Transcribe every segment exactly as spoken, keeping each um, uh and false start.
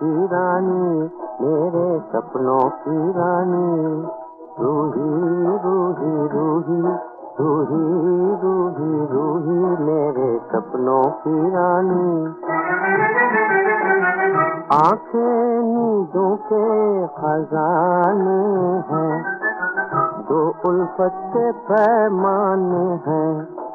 की रानी, मेरे सपनों की रानी। रूही रूही रूही रूही रूही रूही मेरे सपनों की रानी। आंखें नींदों के खजाने हैं, दो उल्फत के पैमाने हैं।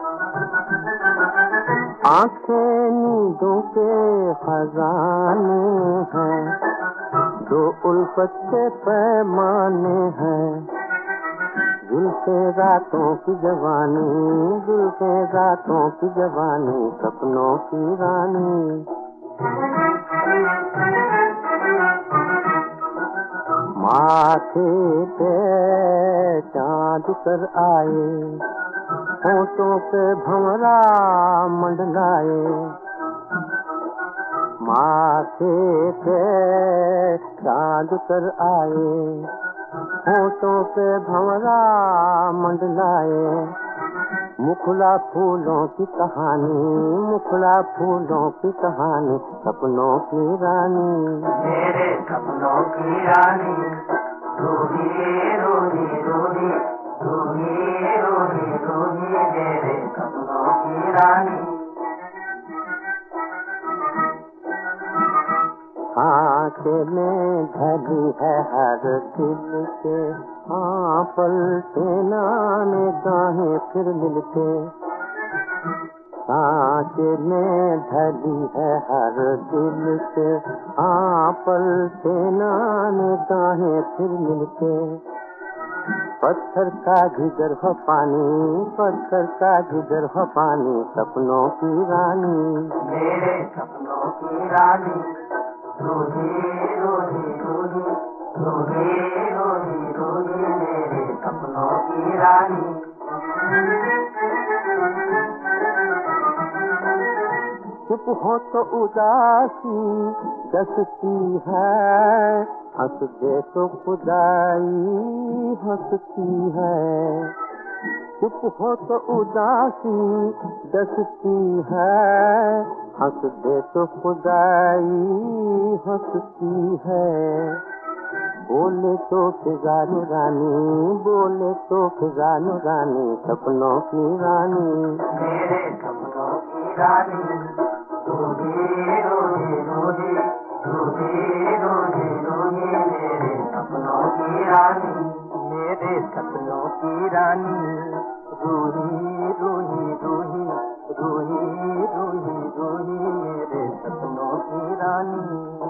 आंखें नींदों के खजाने हैं, दो उल्फत के पैमाने हैं। जुल्फे रातों की जवानी, जुल्फे रातों की जवानी, सपनों की रानी। माथे पे चाँद कर आए, होठों पे भंवरा मंडलाए। माथे पे चाँद कर आए, होठों पे भंवरा मंडलाए। मुखला फूलों की कहानी, मुखला फूलों की कहानी, सपनों की रानी। मेरे सपनों की रानी, रूही रूही रूही रूही रूही रूही मेरे सपनों की रानी। आँखें में ढली है हर दिल के, हाँ पलटे नाने गाहें फिर मिलके। आँखें में ढली है हर दिल के, हाँ पलटे नाने गाहें फिर मिलके। पत्थर का जिगर हो पानी, पत्थर का जिगर हो पानी, सपनों की रानी। मेरे सपनों की रानी, रूही रूही रूही रूही रूही रूही मेरे सपनों की रानी। चुप हो तो उदासी दसती है, हंस दे तो खुदाई हंसती है। चुप हो तो उदासी दसती है, हंस दे तो खुदाई हंसती है। बोले तो फिजानो रानी, बोले तो फिजानो रानी, सपनों की रानी। मेरे सपनों की रानी, रूही रूही रूही रूही रूही रूही मेरे सपनों की रानी। मेरे सपनों की रानी, रूही रूही रूही रूही रूही रूही मेरे सपनों की रानी।